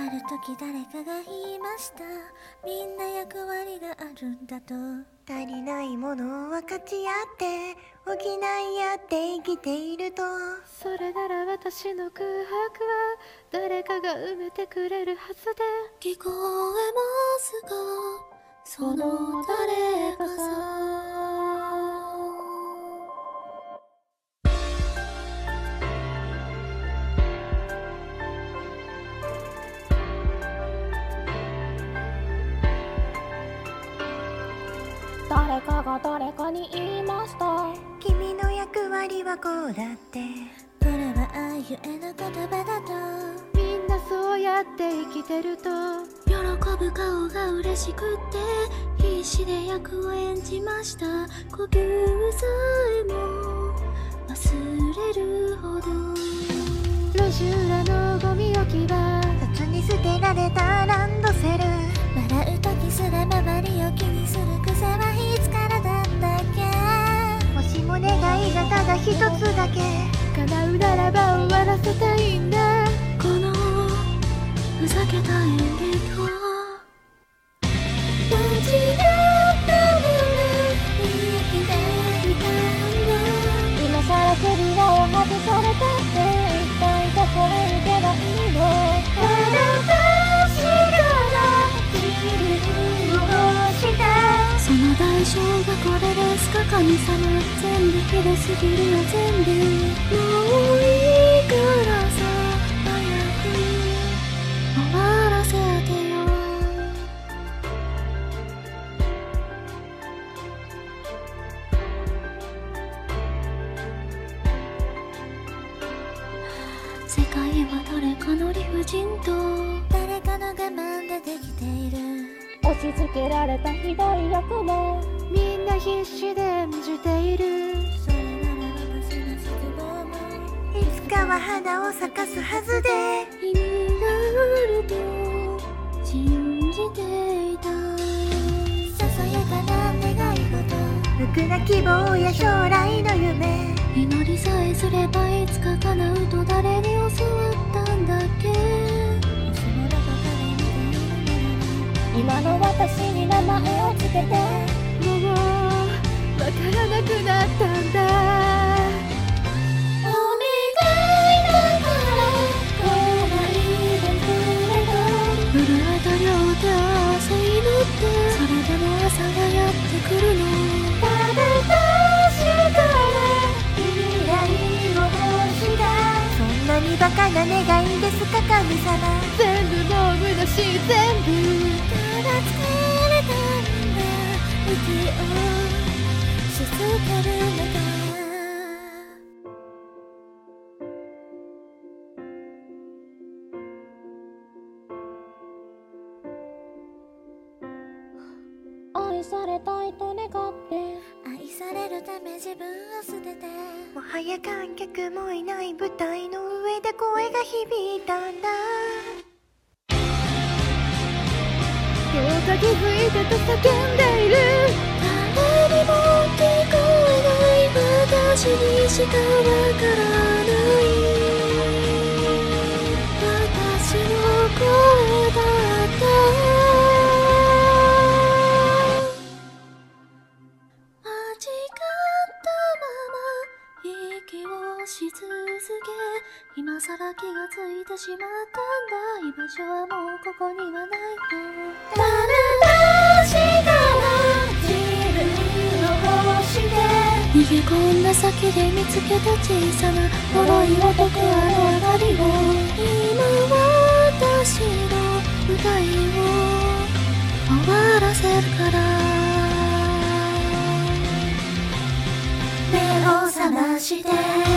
る時誰かが言いました。みんな役割があるんだと。 足りないものを分かち合って補い合って生きていると、 それなら私の空白は誰かが埋めてくれるはずで。 聞こえますか、その誰かさ。 誰かが誰かに言いました。 君の役割はこうだって。 これはあいうえの言葉だと。 みんなそうやって生きてると、 喜ぶ顔が嬉しくって必死で役を演じました。呼吸さえも忘れるほど。 路地裏のゴミ置き場、 雑に捨てられたランドセル。 笑う時すら周りを気にする癖はいつからだんだっけ。 もしも願いがただ一つだけ叶うならば終わらせたいんだ。 このふざけた演劇を間違ったまま生きていたんだ。 今さら扉を外されたって一体どこへ行けばいいの。 ただ私から自分を欲した。その代償がこれですか神様。全部ひどすぎるよ全部。もういいからさ早く終わらせてよ。世界は誰かの理不尽と誰かの我慢でできている。 押し付けられたひどい欲もみんな必死で演じている。 それなら私の失望もいつかは花を咲かすはずで。 意味があると信じていた。ささやかな願い事、 無垢な希望や将来の夢。 祈りさえすればいつか叶うと誰に教わったんだっけ。もしもどこかで見ているなら今の私に名前をつけて。もうわからなくなったんだ。 お願いだから来ないでくれと。震えた両手を合わせ祈って、それでも朝がやってくるの。ただ確かな未来を欲した。 そんなにバカな願いですか神様。 全部もう虚しい全部。 ただ疲れたんだ息をし続けるのが。 愛されたいと願って、 愛されるため自分を捨てて。 もはや観客もいない舞台の上で声が響いたんだ。 どうか気づいてと叫んでいる。 誰にも聞こえない私にしかわからない私の声だった。間違ったまま息をし続け、今さら気がついてしまったんだ。居場所はもうここにはないと。ただ確かな自分を欲して逃げ込んだ先で見つけた小さな呪いを解くあの明かりを。今私の歌いを終わらせるから。目を覚まして